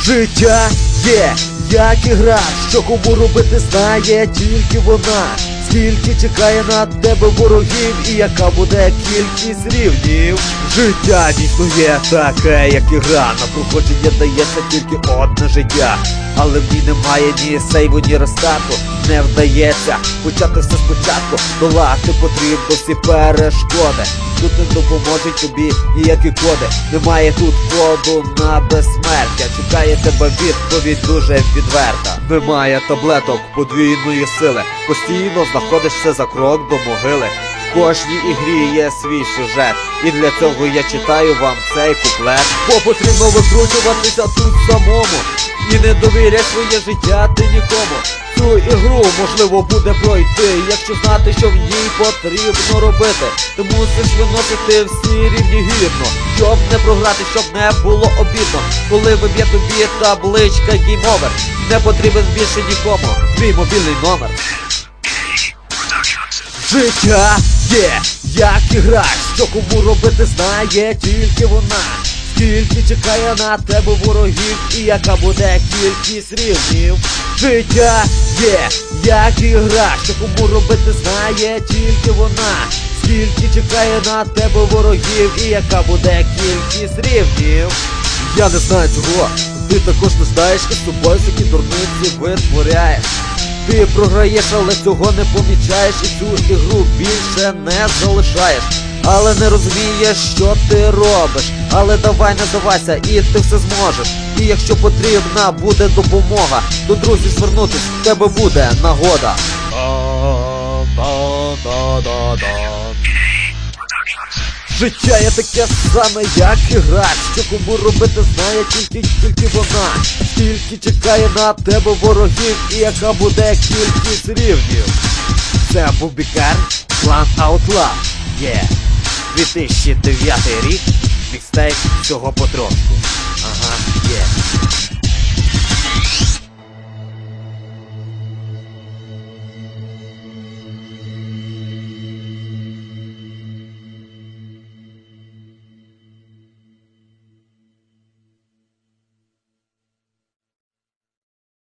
Життя є, як ігра, що кому робити знає тільки вона. Скільки чекає на тебе ворогів і яка буде кількість рівнів. Життя дійсно є таке, як ігра. На проходження дається тільки одне життя, але в ній немає ні сейву, ні рестарту. Не вдається почати все спочатку, долати потрібно всі перешкоди. Тут не допоможуть тобі ніякі коди. Немає тут коду на безсмертя. Чекає тебе відповідь дуже відверта. Немає таблеток подвійної сили. Постійно знаходишся за крок до могили. В кожній ігрі є свій сюжет, і для цього я читаю вам цей куплет. Бо потрібно викручуватися тут самому, і не довіряй своє життя ти нікому. Цю ігру можливо буде пройти, якщо знати, що в ній потрібно робити. Ти мусиш виносити всі рівні гідно, щоб не програти, щоб не було обідно. Коли виб'є тобі табличка Game Over, не потрібен більше нікому твій мобільний номер. Життя є, як ігра, що кому робити знає тільки вона. Скільки чекає на тебе ворогів і яка буде кількість рівнів. Життя є, як ігра, що кому робити знає тільки вона. Скільки чекає на тебе ворогів і яка буде кількість рівнів. Я не знаю цього, ти також не знаєш, і з тобою всякі дурниці витворяєш. Ти програєш, але цього не помічаєш, і цю ігру більше не залишаєш. Але не розумієш, що ти робиш. Але давай не здавайся, і ти все зможеш. І якщо потрібна буде допомога, до друзів звернутись в тебе буде нагода. Життя є таке саме, як ігра, що кому робити знає тільки вона. Скільки чекає на тебе ворогів і яка буде кількість рівнів. Це був Бікар, Clan Outlaw. 2009 рік, мікстейп всього потрошку. Ага, є.